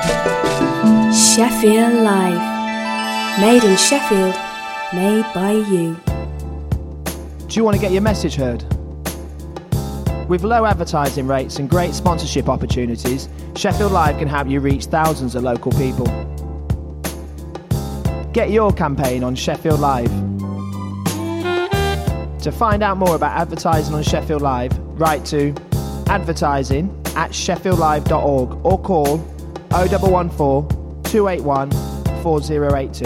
Sheffield Live. Made in Sheffield, made by you. Do you want to get your message heard? With low advertising rates and great sponsorship opportunities, Sheffield Live can help you reach thousands of local people. Get your campaign on Sheffield Live. To find out more about advertising on Sheffield Live, write to advertising@sheffieldlive.org or call 0114 281 4082.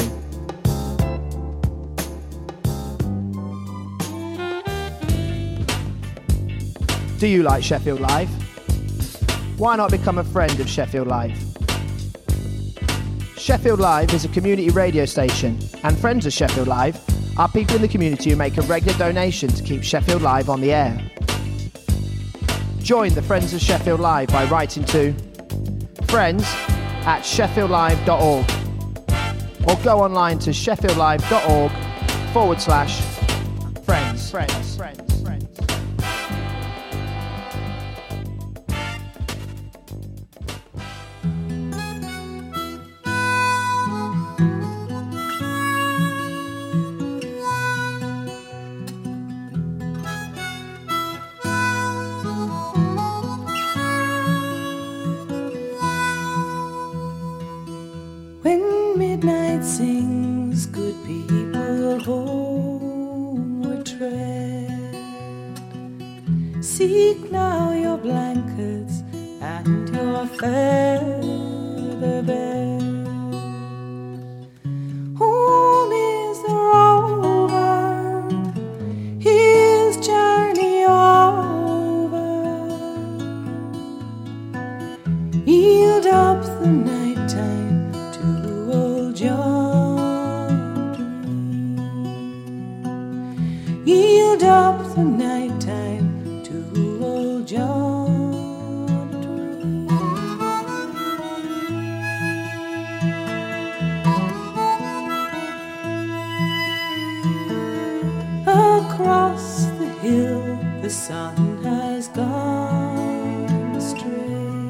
Do you like Sheffield Live? Why not become a friend of Sheffield Live? Sheffield Live is a community radio station, and friends of Sheffield Live are people in the community who make a regular donation to keep Sheffield Live on the air. Join the Friends of Sheffield Live by writing to friends@sheffieldlive.org or go online to sheffieldlive.org/friends. Midnight sings, good people homeward tread. Seek now your blankets and your feather bed. Home is the rover, his journey over. Yield up the nighttime yield up the nighttime to old John Drew. Across the hill the sun has gone astray.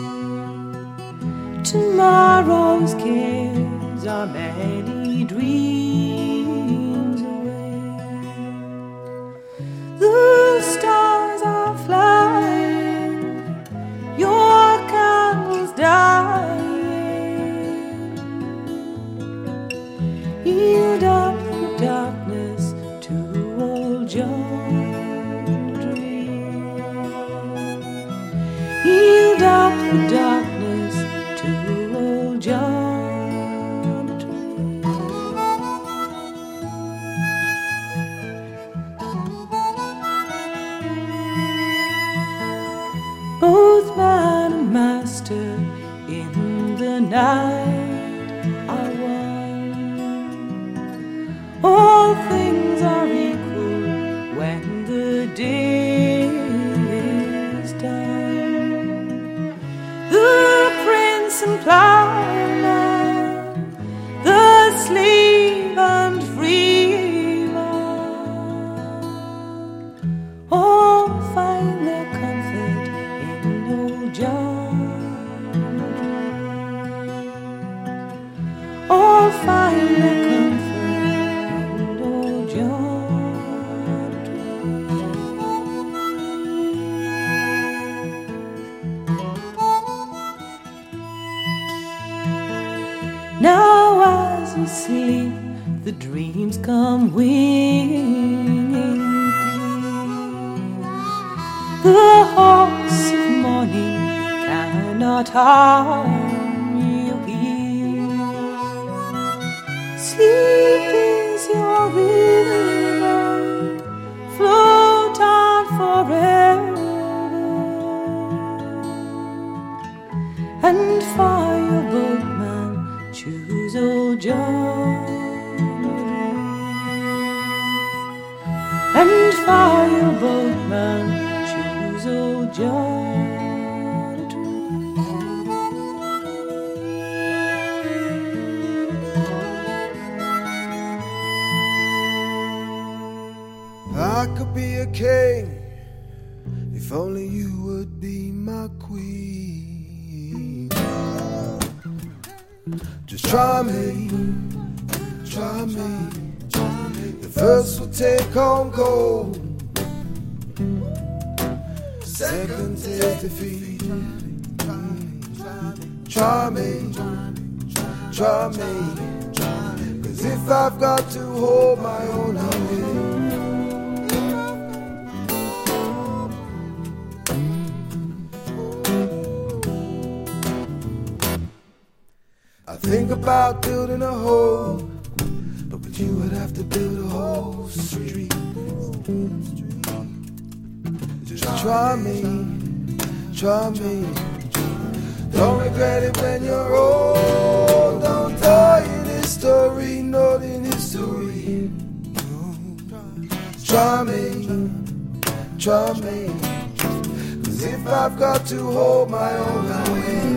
Tomorrow's cares are many dreams away. The stars are flying, your candles dying. Yield up the darkness to old John Dream. Yield up the darkness to old John. Both man and master in the night are one. All things are equal when the day is done. The prince and plowman, the slave and freeman, all find their comfort in old John. All find their comfort in old John. Now as you sleep, the dreams come winging clear. The hawks of morning cannot harm you here. Sleep is your river, float on forever. And for your boatman, choose old John. And for your boatman, choose old John. I could be a king if only you would be my queen. Just try me, try me. The first will take on cold, second is defeat. Try me, try me. Cause if I've got to hold my own, I will. I think about building a hole, but with you I'd have to build a whole street. Just try me, try me. Don't regret it when you're old. Don't die in history, not in history. Try me, try me. Cause if I've got to hold my own, I will.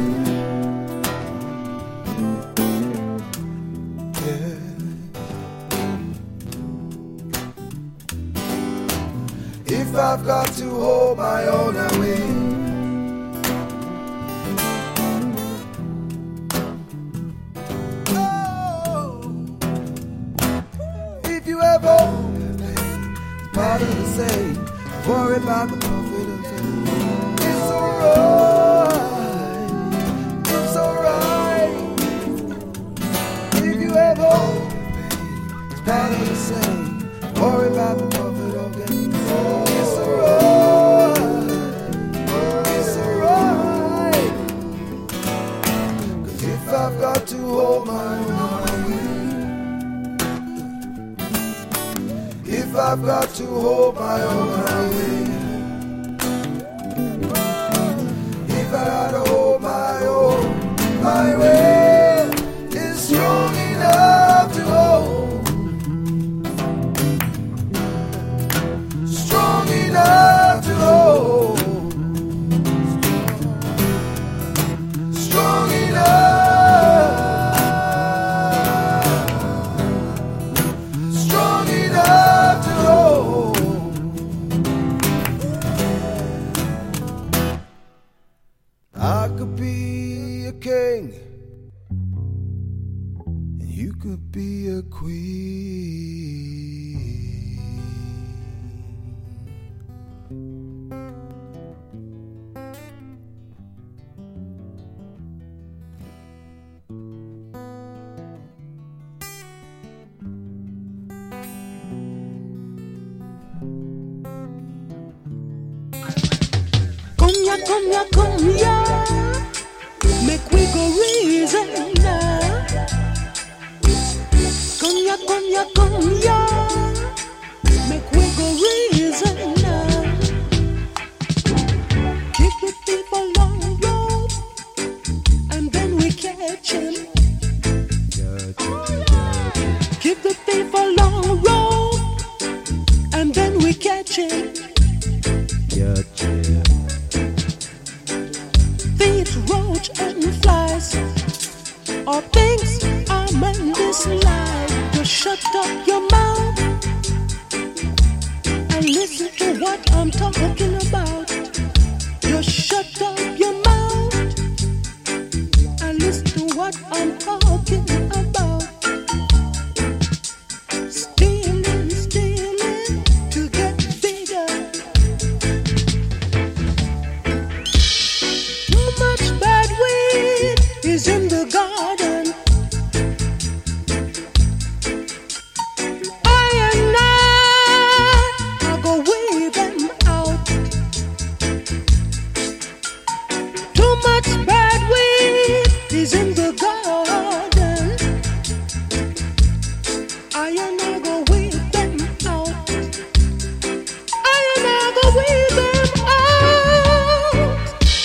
If I've got to hold my own, I will. Oh, if you ever part of the same, worry about the profit of it. It's alright, it's alright. If you ever part of the same, worry about the profit of it. It's alright. Cause if I've got to hold my own, if I've got to hold my own, I will. If I gotta hold my own, my will is strong enough to hold. Strong enough to hold. Strong enough. Strong enough to hold. I could be a king, and you could be a queen. Come here, make we go reason now. Come here, make we go reason now. Keep the people on the road, and then we catch them. Keep the people on the road, and then we catch them. Thieves, roach, and flies, all things are meant this life. Just shut up your mouth and listen to what I'm talking about. Just shut up your mouth and listen to what I'm talking about. Stealing, stealing to get bigger. Too much bad weed is in the garden. I go weed them out. Too much bad weed is in the garden. I go weed them out. I go weed them out.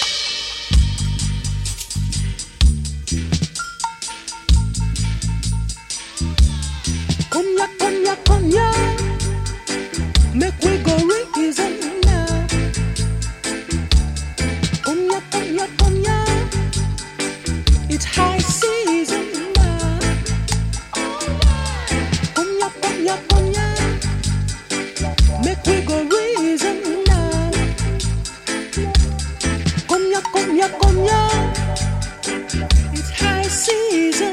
Come ya, make we go reason now. Come ya, it's high season now. Come ya, make we go reason now. Come ya, it's high season.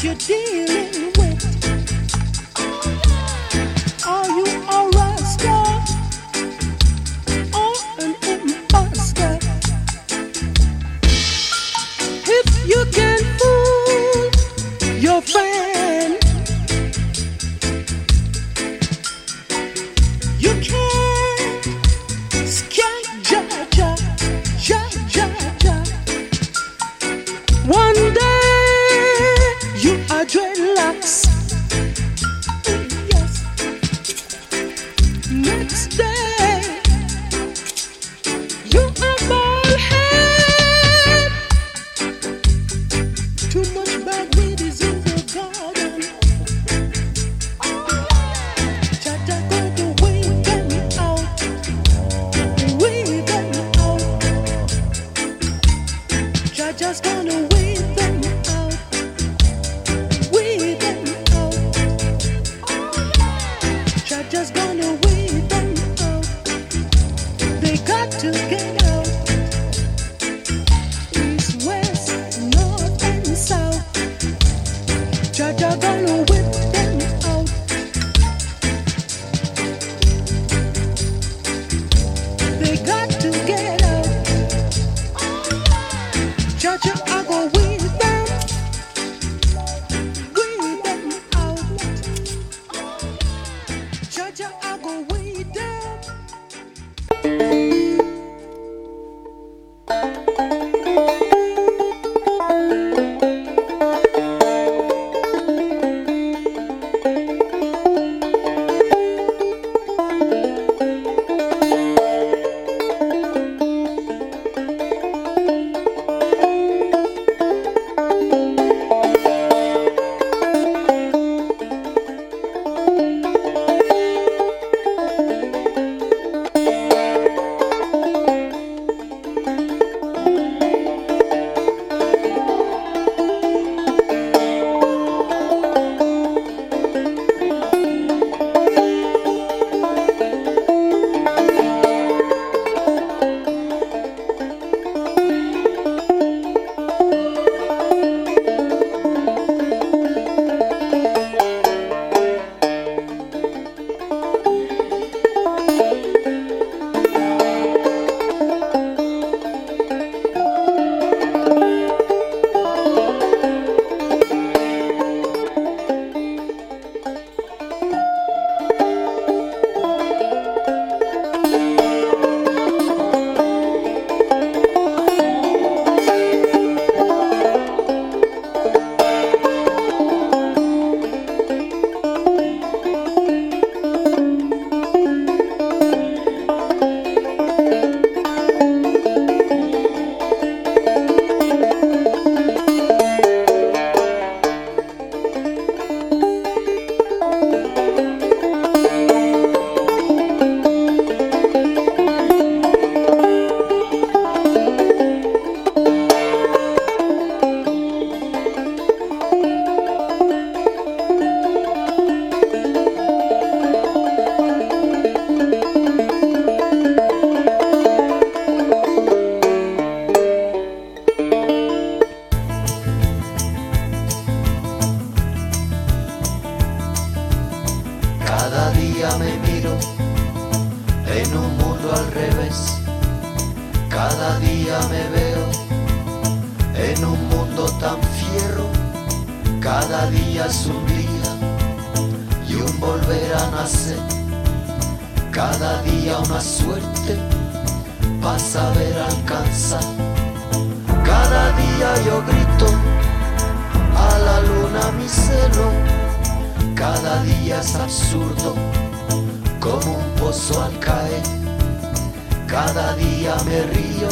you're dealing with. Are you a rascal or an imposter? If you can fool your friend, you can't scare Jaja. One day you are dreadlocks, yes. Next day you are bald head. Too much bagweed is in the garden. Jaja going to weed them out, weed them out. Jaja's gonna weed them out, weed them out. Jaja's gonna weed them out. They got to get out. East, west, north and south. Jaja gonna whip them out. They got to get out. Jaja, I go weed them out. Jaja, I go weed them. Cada día me veo en un mundo tan fierro. Cada día es un día y un volver a nacer. Cada día una suerte para saber alcanzar. Cada día yo grito a la luna mi celo. Cada día es absurdo como un pozo al caer. Cada día me río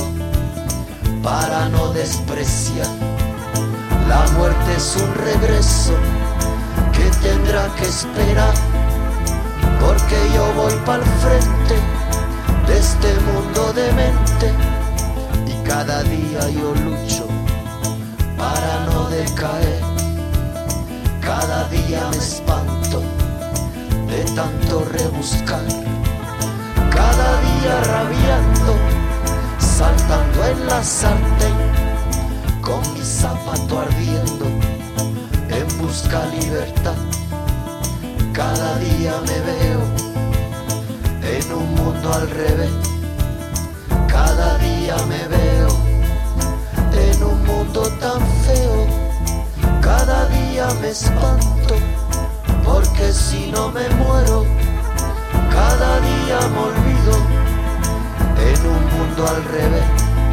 para no despreciar. La muerte es un regreso que tendrá que esperar, porque yo voy pa'l frente de este mundo demente. Y cada día yo lucho para no decaer. Cada día me espanto de tanto rebuscar. Cada día rabiando, saltando en la sartén, con mi zapato ardiendo, en busca libertad. Cada día me veo en un mundo al revés. Cada día me veo en un mundo tan feo. Cada día me espanto, porque si no me muero, cada día me olvido en un mundo al revés.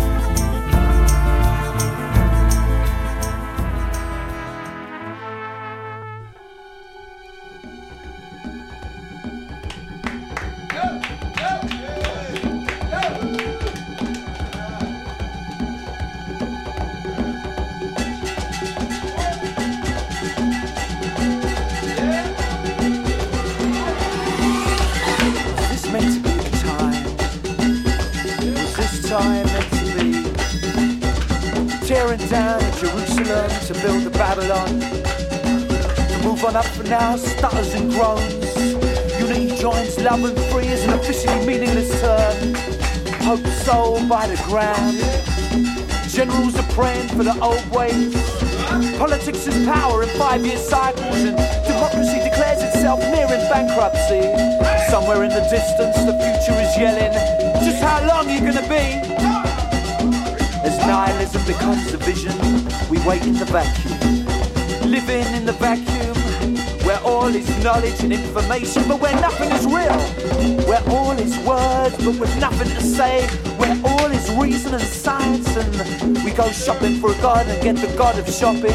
To build the Babylon, to move on up for now, stutters and groans. Unity joins love and free is an officially meaningless term. Hope sold by the ground. Generals are praying for the old ways. Politics is power in 5-year cycles, and democracy declares itself nearing bankruptcy. Somewhere in the distance, the future is yelling, just how long are you gonna be? As nihilism becomes a vision, we wait in the vacuum. Living in the vacuum, where all is knowledge and information, but where nothing is real. Where all is words, but with nothing to say. Where all is reason and science, and we go shopping for a god and get the god of shopping.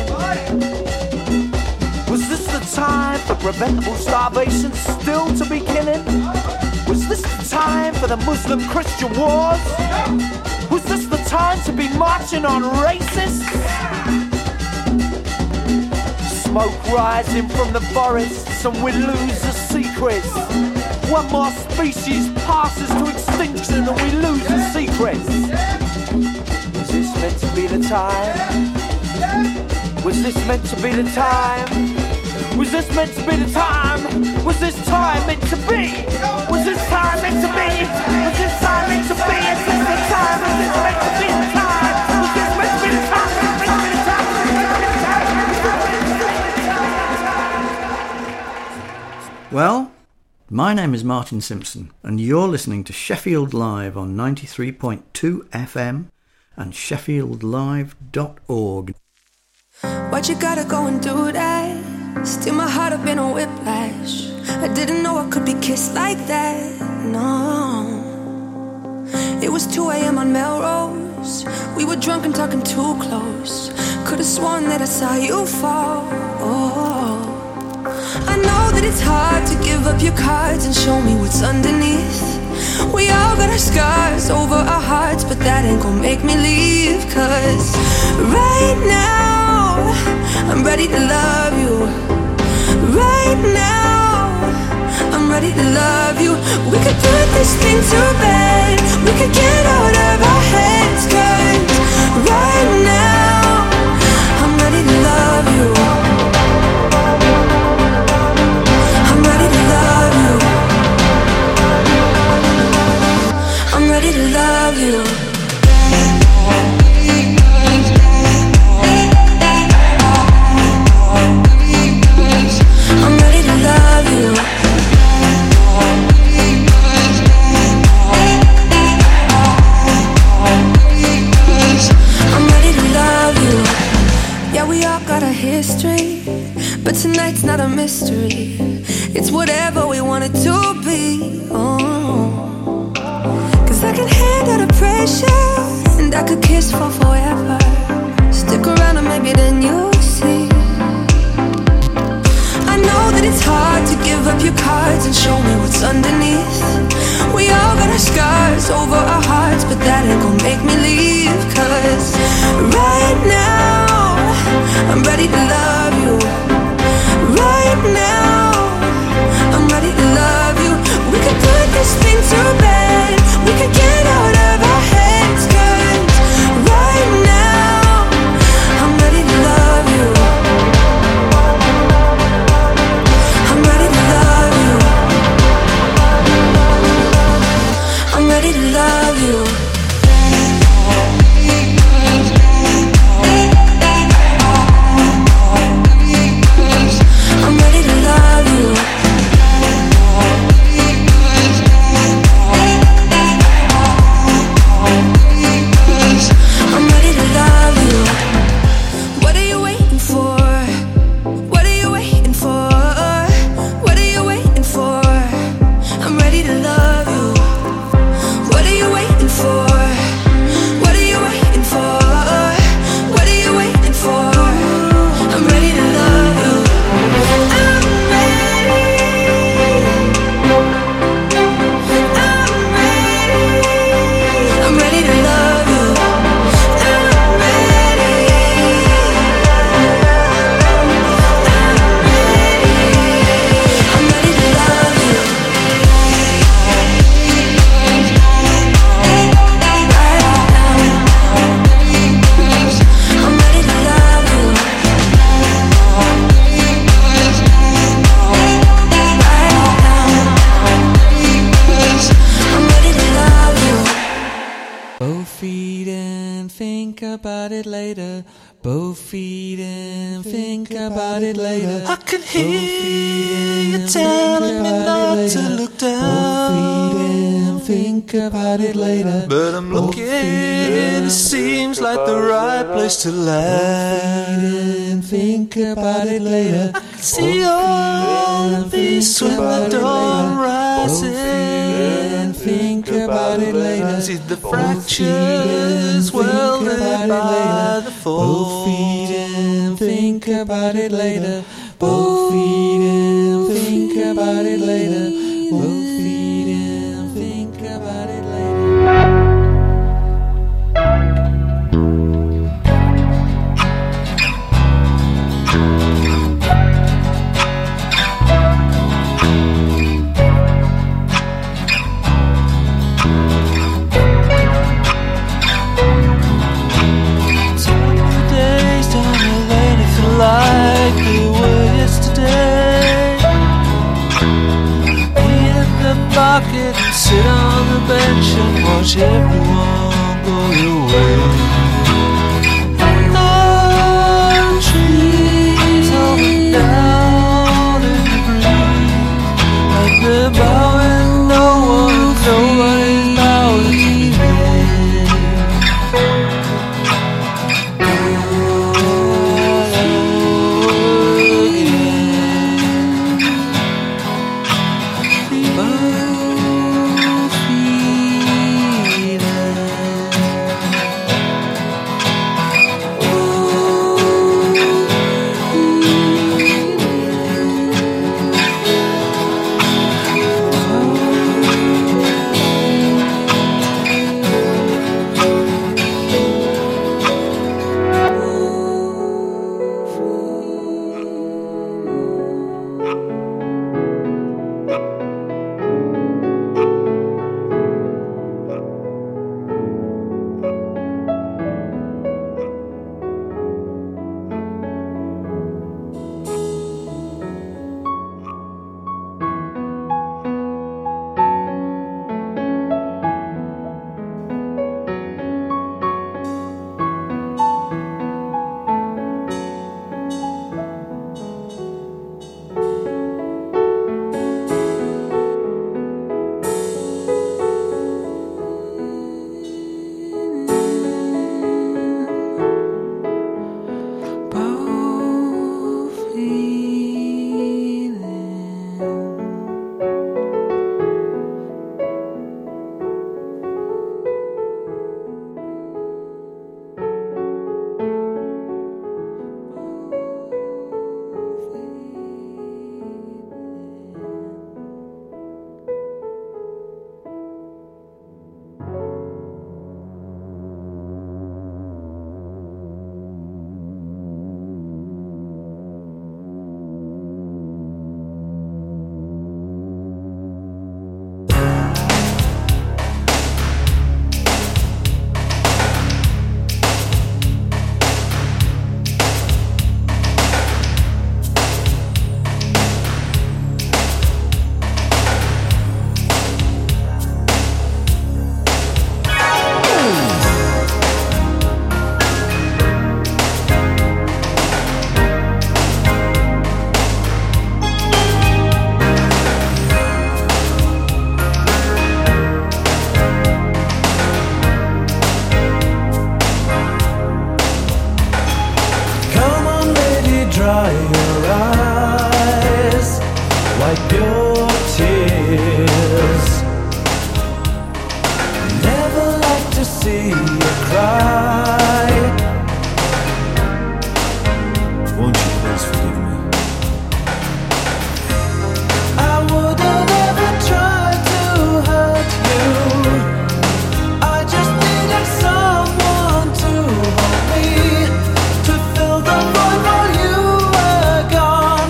Was this the time for preventable starvation still to be killing? Was this the time for the Muslim-Christian wars? Was this the time to be marching on racists? Smoke rising from the forests and we lose the secrets. One more species passes to extinction and we lose the secrets. Was this meant to be the time? Was this meant to be the time? Was this meant to be the time? Was this time meant to be? Was this time meant to be? Was this time meant to be? Is this the time? Was this meant to be the time? Was this meant to be the time? Well, my name is Martin Simpson and you're listening to Sheffield Live on 93.2 FM and sheffieldlive.org. Why'd you gotta go and do that? Steal my heart up in a whiplash. I didn't know I could be kissed like that, no. It was 2 a.m. on Melrose. We were drunk and talking too close. Could've sworn that I saw you fall, oh. I know that it's hard to give up your cards and show me what's underneath. We all got our scars over our hearts, but that ain't gonna make me leave. Cause right now, I'm ready to love you. Right now, I'm ready to love you. We could put this thing to bed. We could get out of our heads. Cause right now, I'm ready to love you. I'm ready to love you. I'm ready to love you. I'm ready to love you. I'm ready to love you. Yeah, we all got a history, but tonight's not a mystery. It's whatever we want it to be, oh. Cause I can handle the pressure, and I could kiss for forever. Stick around and maybe then you'll see. I know that it's hard to give up your cards and show me what's underneath. We all got our scars over our hearts, but that ain't gonna make me leave. Cause right now, I'm ready to love you. Right now, I'm ready to love you. We could put this thing to bed. We could get out of our heads. Cause right now, I'm ready to love you. I'm ready to love you. I'm ready to love you. I'm about it later. I can hear you telling me not to look down. Think about it later. But I'm looking, it seems like the right place to land. Think about it later. I can see all the beasts when the dawn rises. Think about it later. See the fractures welded by the fall. Think about it later. Both feet in. Think about it later. Both feet in. Think about it later. Like they were yesterday. Be in the bucket and sit on the bench and watch everyone go your way. The trees hold down in the breeze, and they're bowing, nobody's bowing to me. Gone.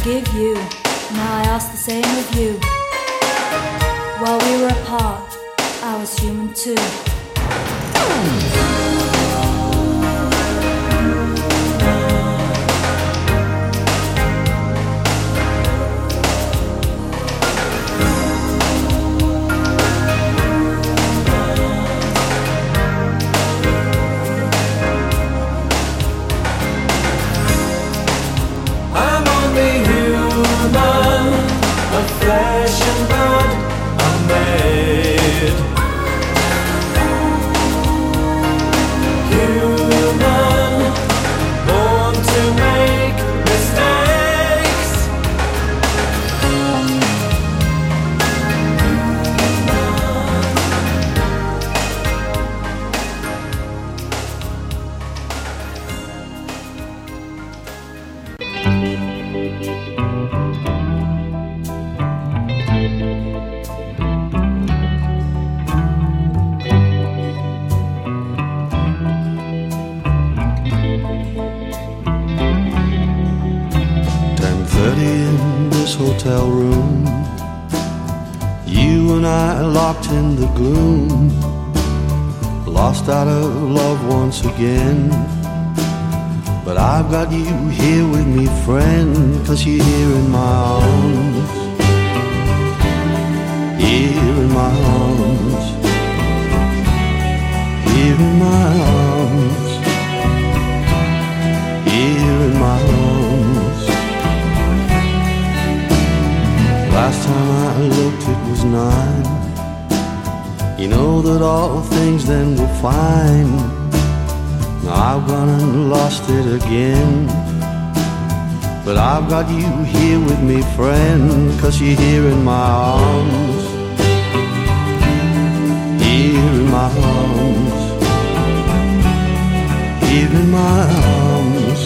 forgive you. Now I ask the same of you. While we were apart, I was human too. Flesh and blood, I'm made human, born to make mistakes. Hotel room, you and I locked in the gloom, lost out of love once again. But I've got you here with me, friend, 'cause you're here in my arms, here in my arms, here in my arms, here in my arms. Last time I looked it was 9. You know that all things then were fine. Now I've gone and lost it again. But I've got you here with me, friend, 'cause you're here in my arms, here in my arms, here in my arms,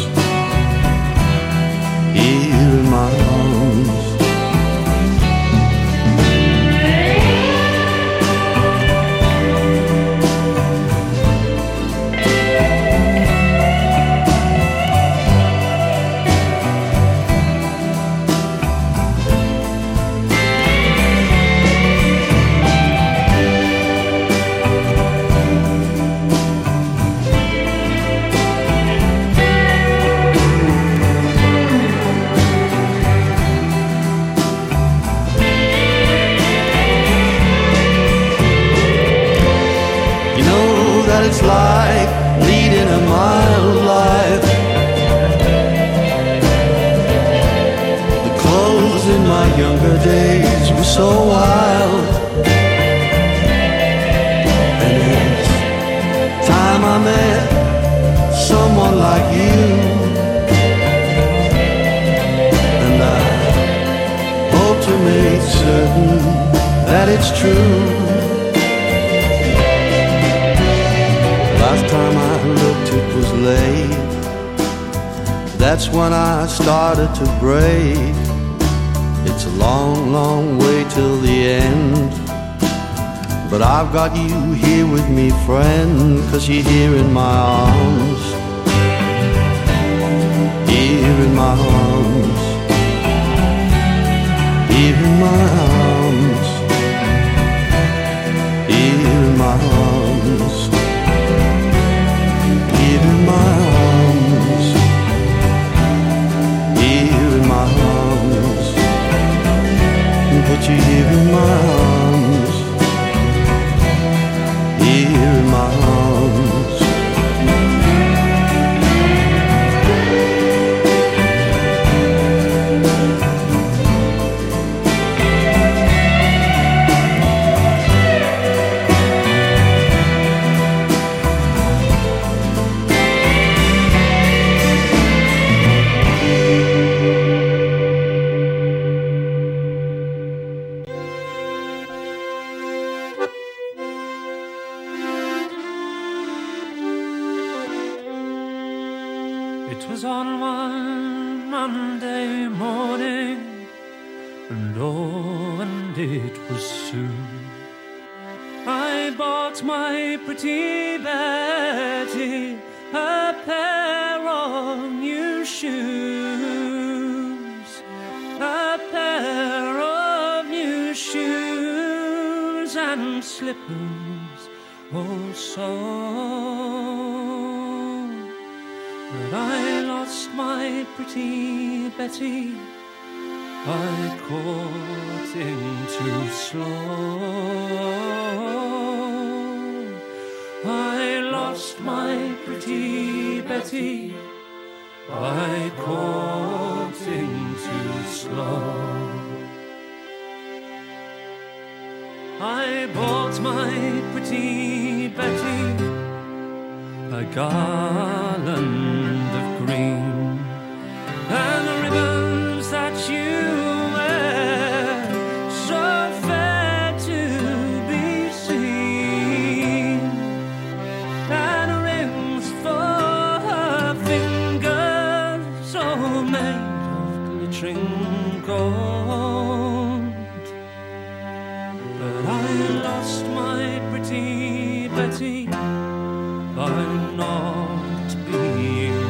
here in my arms. It's like leading a mild life. The clothes in my younger days were so wild, and it's time I met someone like you, and I hope to make certain that it's true. Last time I looked it was late. That's when I started to break. It's a long, long way till the end. But I've got you here with me, friend, 'cause you're here in my arms, here in my arms, here in my arms, here in my arms, here in my arms, here in my arms, put you here in my arms, here in my arms. It was on one Monday morning, and oh, and it was soon. I bought my pretty Betty a pair of new shoes. and slippers also. But I lost my pretty Betty, I caught in too slow. I lost my pretty Betty, I caught in too slow. I bought my pretty Betty a garland of green, and the ribbons that you wear so fair to be seen, and rings for her fingers all made of glittering gold. But I lost my pretty Betty by not being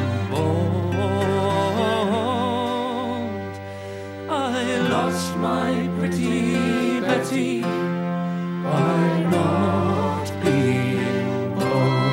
bold. I lost my pretty Betty by not being bold.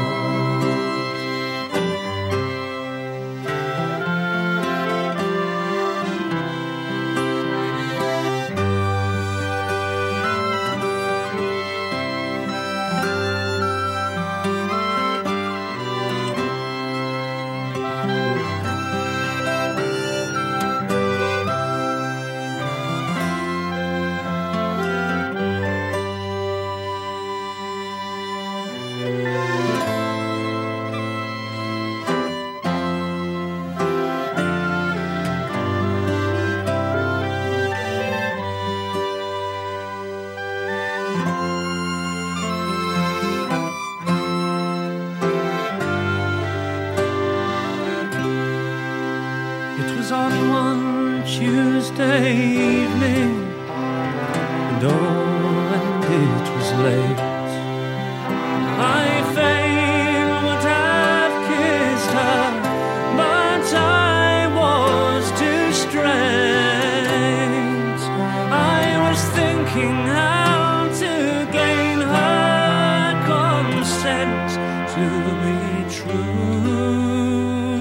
Tuesday evening, and oh, and it was late. I fain would have kissed her, but I was too straight. I was thinking how to gain her consent to be true.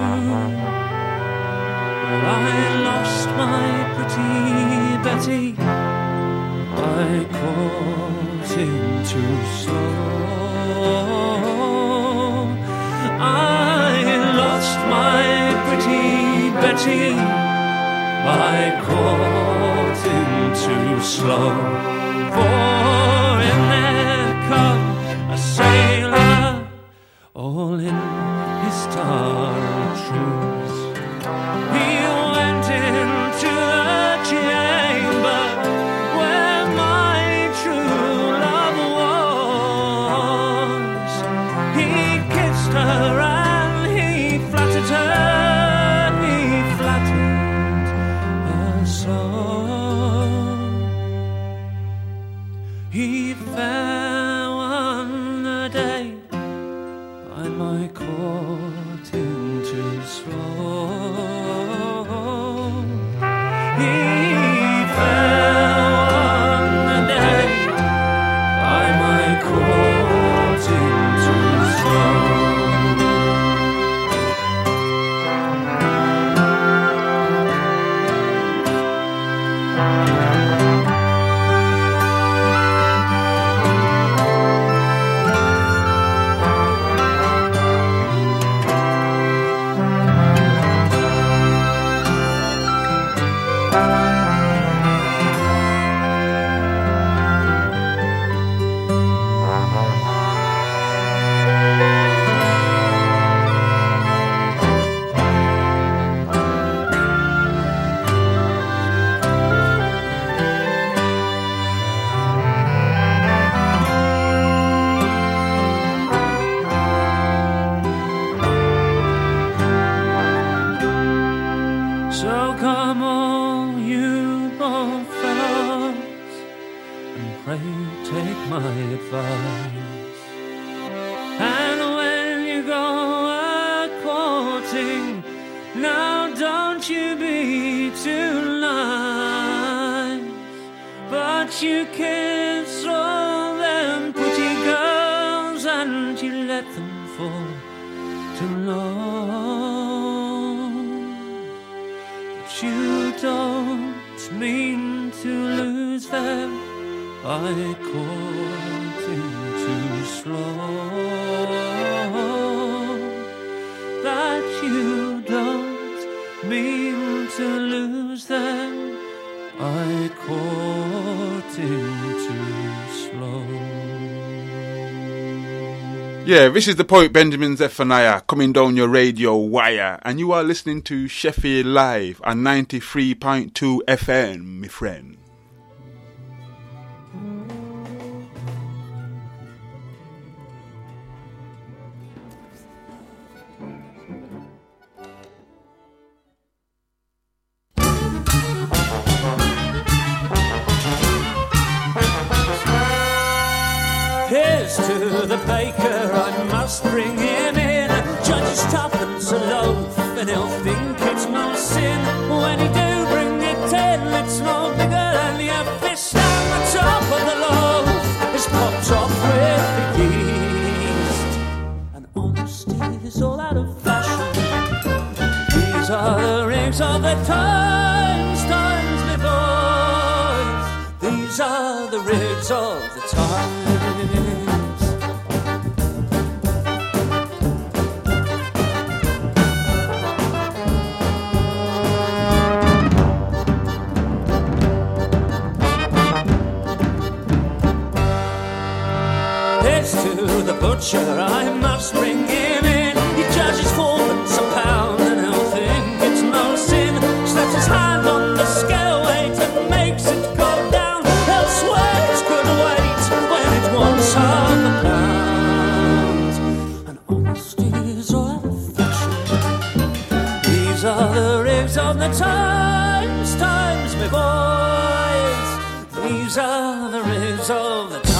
But I lost my pretty Betty, I caught in too slow. I lost my pretty Betty, I caught in too slow. For in there come a sailor, all in his starry shoes. He went into the chamber where my true love was. He kissed her and he flattered her, he flattered her so. He fell on the day by my court in too slow. He fell on the day by my court in too slow. So come all you bold fellows, and pray take my advice. And when you go a-courting, now don't you be too nice, but you kiss all their But you don't mean to lose them. I caught him too slow. That you don't mean to lose them. I caught him too slow. Yeah, this is the poet Benjamin Zephaniah coming down your radio wire, and you are listening to Sheffield Live on 93.2 FM, my friend. Here's to the baker, I must bring him in. Judge's tuppence a loaf, and he'll think it's no sin. When he do bring it in, it's no bigger than your fist. And the top of the loaf is popped off with the yeast. And honesty is all out of fashion. These are the rings of the times, times before. These are the rigs of the times. To the butcher, I must bring him in. He judges fourpence a pound, and he'll think it's no sin. Slaps his hand on the scale weight and makes it go down. He'll swear it's good weight when it wants half a pound. And honesty is all out of fashion. These are the rigs of the times, times, my boys. These are the rigs of the times.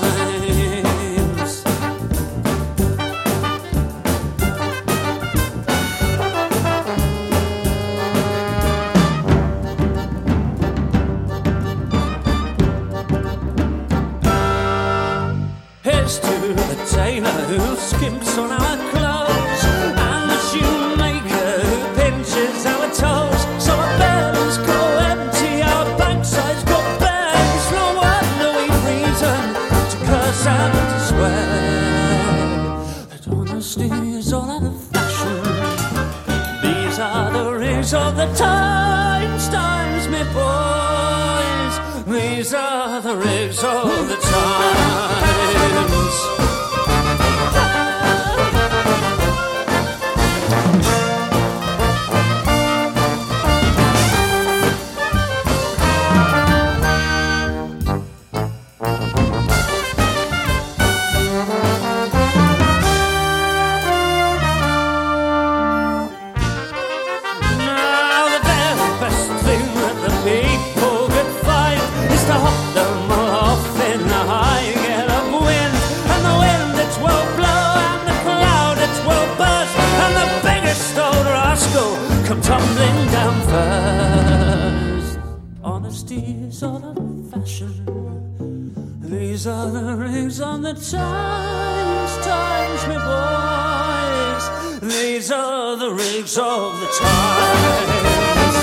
Who skimps on our clothes, and the shoemaker who pinches our toes. So our bellies go empty, our backsides go bare. It's no wonder we've reason to curse and to swear. That honesty is all out of fashion. These are the rings of the times, times, me boys. These are the rigs of the times. Come tumbling down first. Honesty is all out of fashion. These are the rings on the times, times, my boys. These are the rings of the times.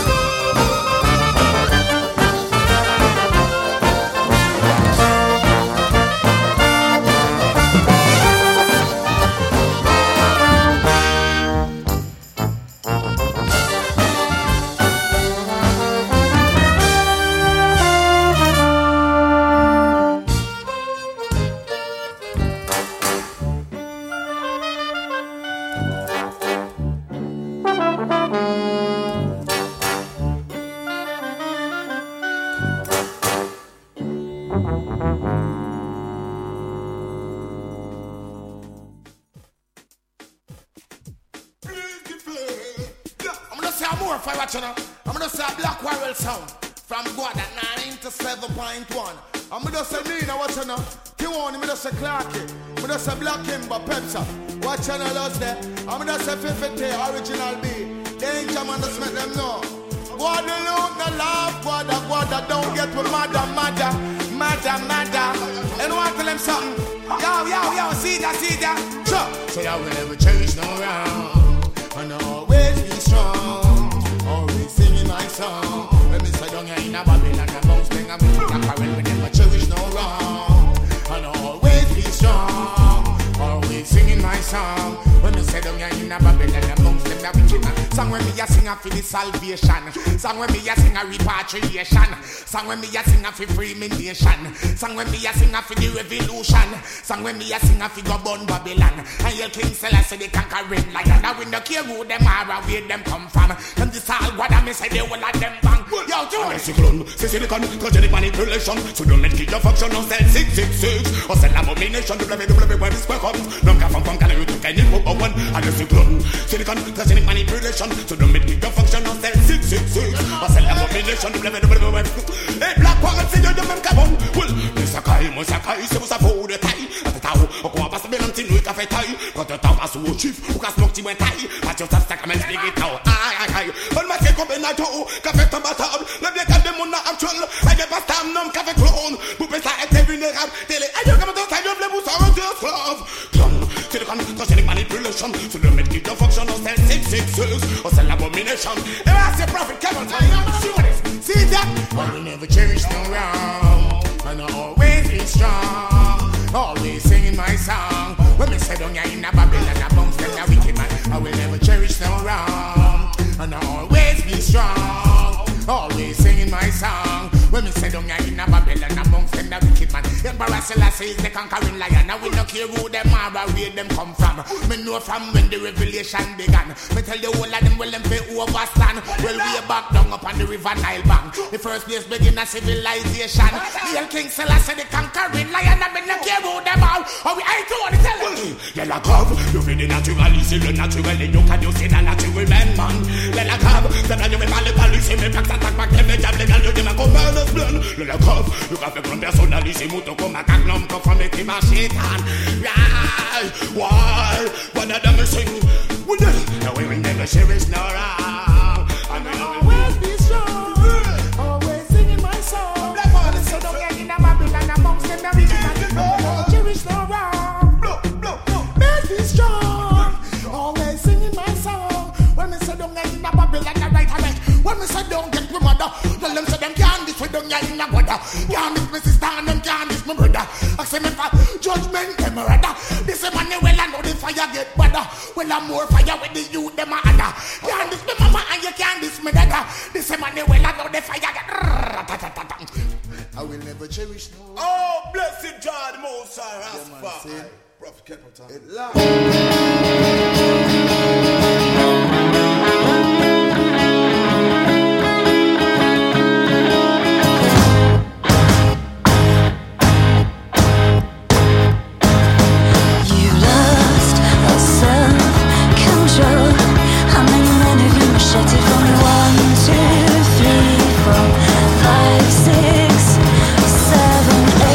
I'm gonna say Black Warrior sound from Guada 9 to 7.1. I'm gonna say Nina, watch you know. Kiwani, I'm gonna say Clarky. I'm gonna say Black Kimber, Pepsa. Watch you know, those there. I'm gonna say 50 original B. Danger man, just make them know. Guadalupe, no love, Guada, don't get with mother. And want to tell them something. Yo, see that. Sure. So I will never change no round. And always be strong. Always singing my in a Babylon amongst them and wicked and quarrel. We never cherish no wrong, and always be strong. Always singing my song. When me say down here in a Babylon amongst them that wicked man. Song when me a sing a for the salvation. Song when me a sing a repatriation. Song when me a sing a for free me nation. Song when me a sing a for the revolution. Song when me a sing a for go burn Babylon. And your King Selassie the conquering lion. Now we no care who them are or where them come from. Them this all what I me say they will let them bang. Yo, do it. Cyclone, silicon, cogenic manipulation. So don't let your function on cell 666. Or cell abomination, www is welcome. No come from calorie to any pop one. And the cyclone, silicon, cogenic manipulation. So don't make your function on cell 666. Or cell abomination, www. Hey, black woman, say you're the man, come on. Well, Musakai, say was a fool, the tie. At the tower, or go up as a melon, no cafe tie. Got the top as a chief, who can smoke you and tie. But your top stack, I'm going to dig it out. Aye. On my cake up in a toe, cafe tomato. Let me get them on the actual. I get past time, no cafe clone. Who beside every day, I don't come to time of the Musa, just love. Silicon, cosmetic manipulation. So don't make it your function of cell 666 or cell abomination. If I say prophet, come on, tell you I'm sure this. See that? I will never cherish no wrong, and I always be strong. Always singing my song. When me say down here in a Babylon, I bounce them a wicked man. I will never cherish no wrong, and I always be strong. Always singing my song. When me say down here in a Babylon, amongst them the wicked man. Emperor Selassie is the conquering lion. Now we no care who them are or where them come from. Me know from when the revelation began. Me tell the whole of them well them pay overstand. Well we back down up on the river Nile bank. The first place begin a civilization. The King Selassie the conquering lion. And me no care who them are. Or we ain't to tell them. Yella Cove, you feel the natural, you see the natural. You can you see the natural man. Yella Cove, the natural, you see me back attack back them. Jab the girl you give me come burn us blood. Yella Cove, you can feel personalism. Come a cagnum come from making my shaitan. Why? One of them is sing. No, we will never cherish no wrong. And we always be strong. Always singing my song. Black all is so don't get in a Babylon amongst them. We never cherish no wrong. Always be strong. Always singing my song. When we say don't get in a Babylon, the right away. When we say don't get with mother, tell them say them can't this with don't get in a brother. Can't this my sister and them can't this my brother. I say me for judgment them rather. This is money well I know the fire get better. Well I'm more fire with the youth them a other. Can't this me mama and you can't this me dada. This is money well I know the fire get. I will never cherish no. Oh blessed God Most High Rastafari. Prophet Capital.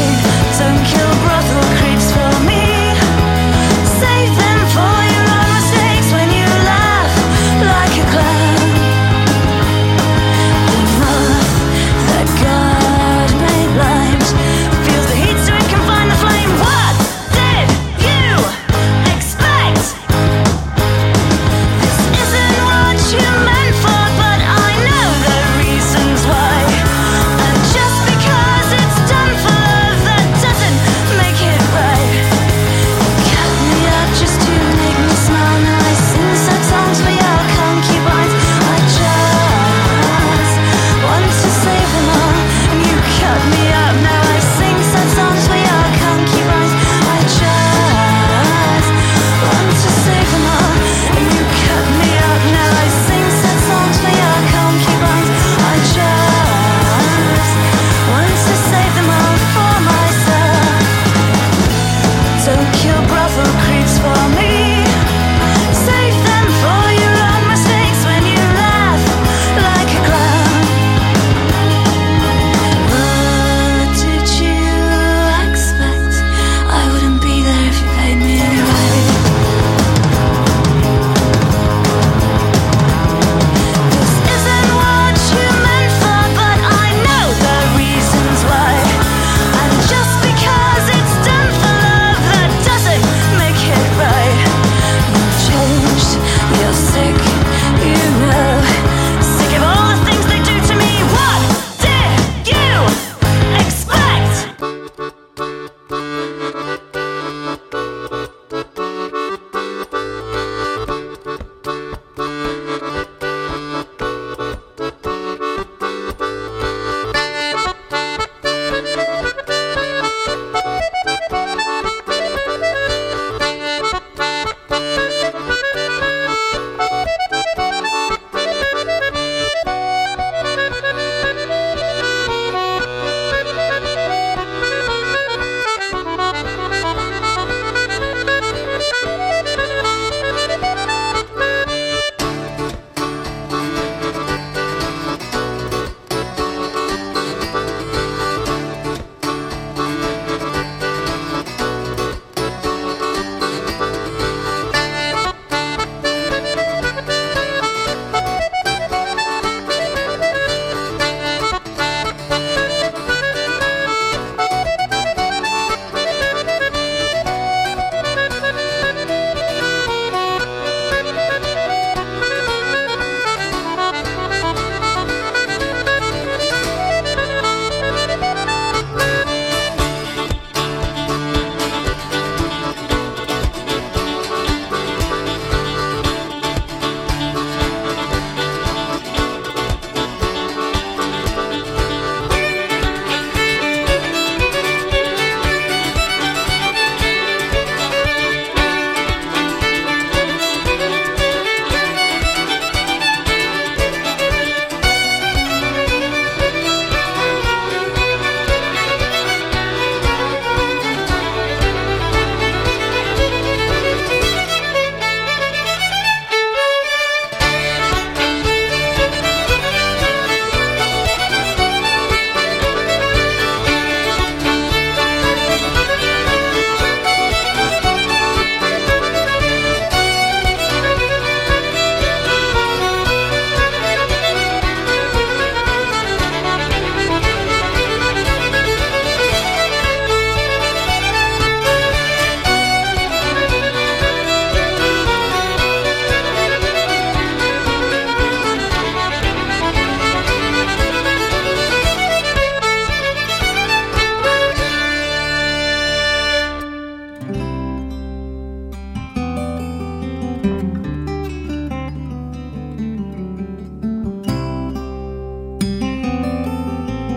Don't kill brothel creeps for me. Save them for your honesty.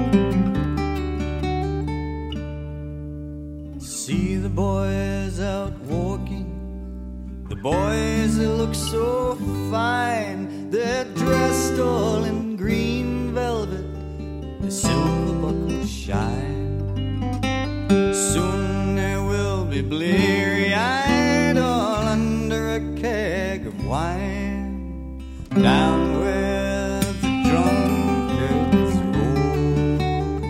See the boys out walking, the boys that look so fine. They're dressed all in green velvet, the silver buckles shine. Soon they will be bleary-eyed, all under a keg of wine, down where the drunkards roll,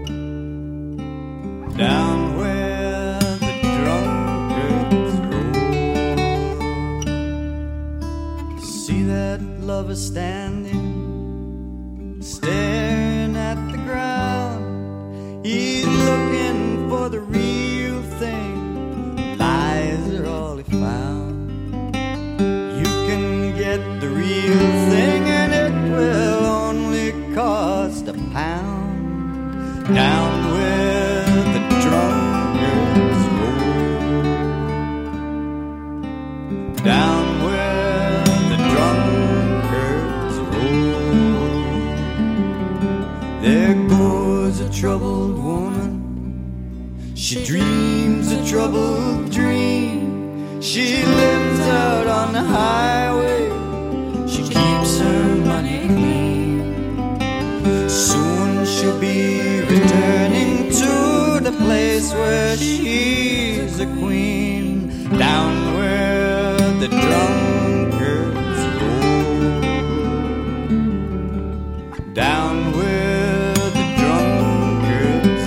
down where the drunkards roll. See that lover standing, staring at the ground. He's looking for the real thing, lies are all he found. You can get the real thing and it will only cost £1, down where the drunkards roll, down where the drunkards roll. There goes a troubled woman, she dreams a troubled dream. She lives out on the highway, she keeps her money clean. Soon she'll be returning to the place where she's a queen, down where the drunkards roll, down where the drunkards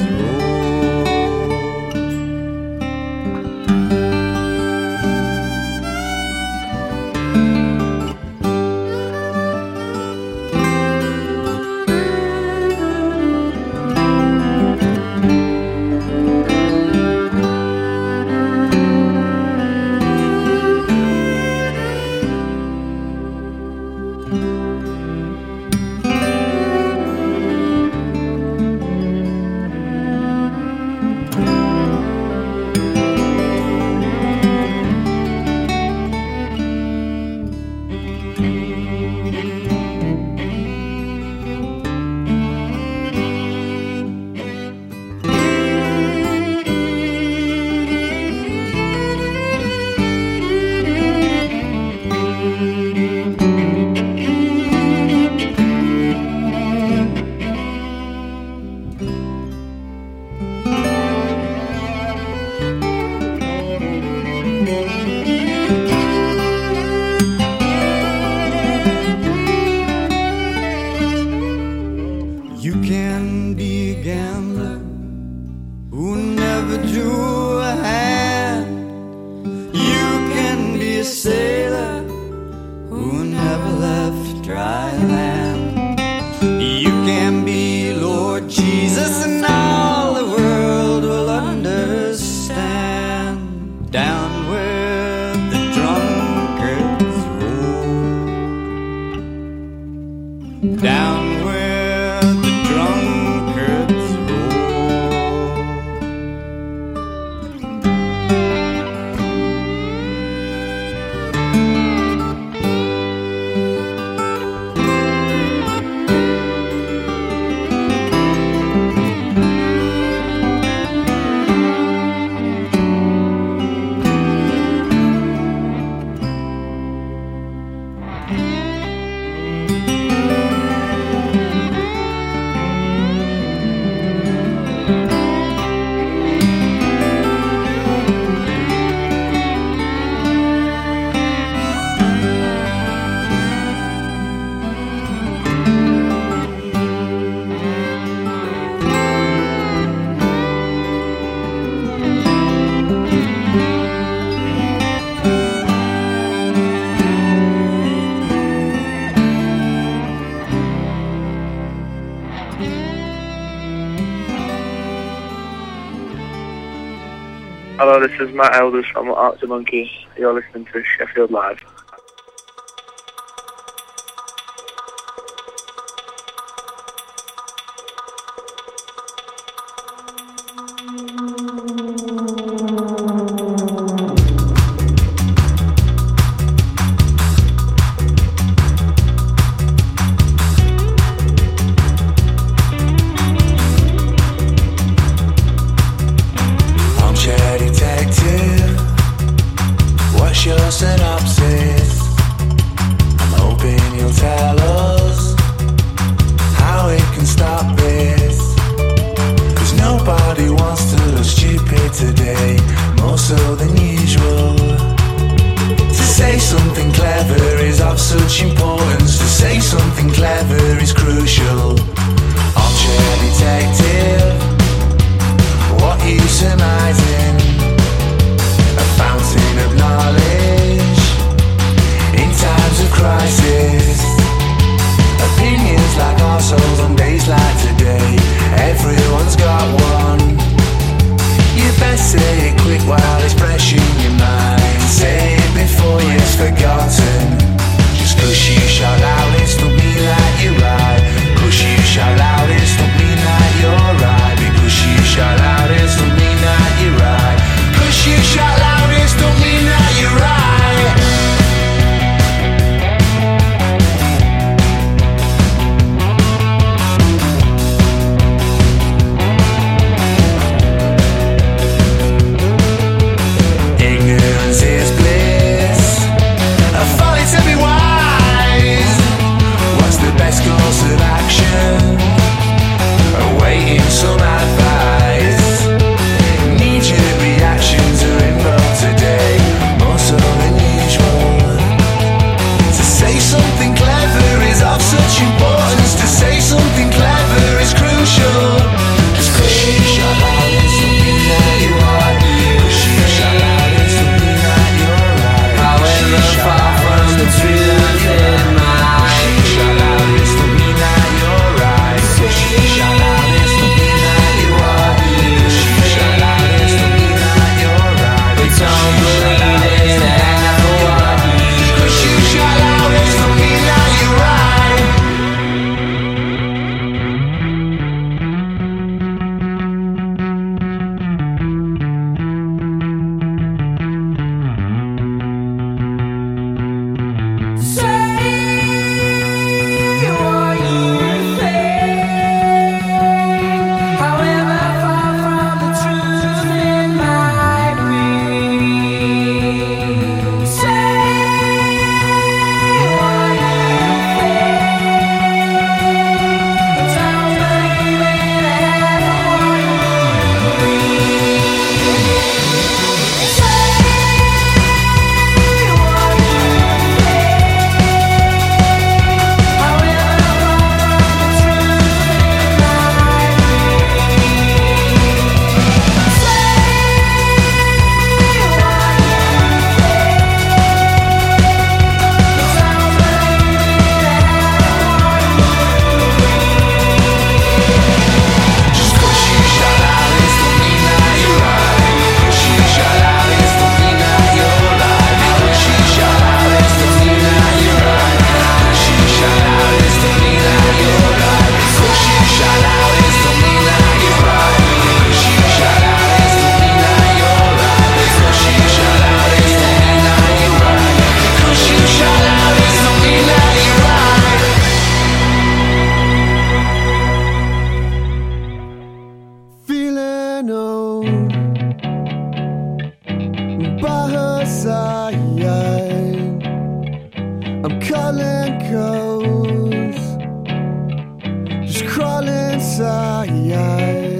Hello, this is Matt Elders from Arctic Monkeys. You're listening to Sheffield Live. crawling inside.